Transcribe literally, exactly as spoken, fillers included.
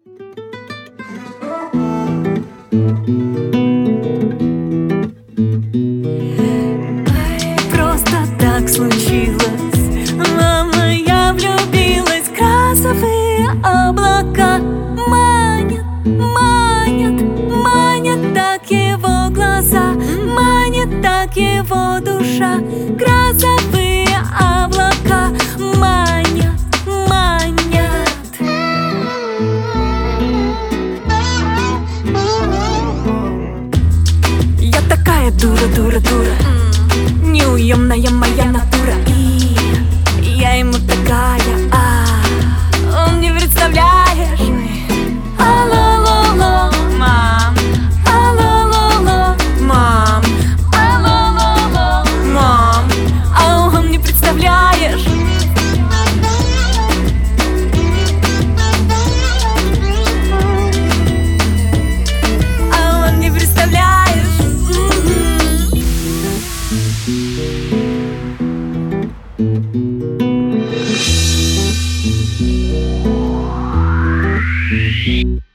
Просто так случилось, мама, я влюбилась. Красовые облака манят, манят, манят так его глаза, манят так его душа. Грозовые облака манят, манят. Я такая дура, дура, дура, неуемная моя натура. И я ему такая, а он не представляешь. Алло-ло-ло, мам, алло-ло-ло, мам, алло-ло-ло, мам, а он не представляешь. А он не представляешь. We'll be right back.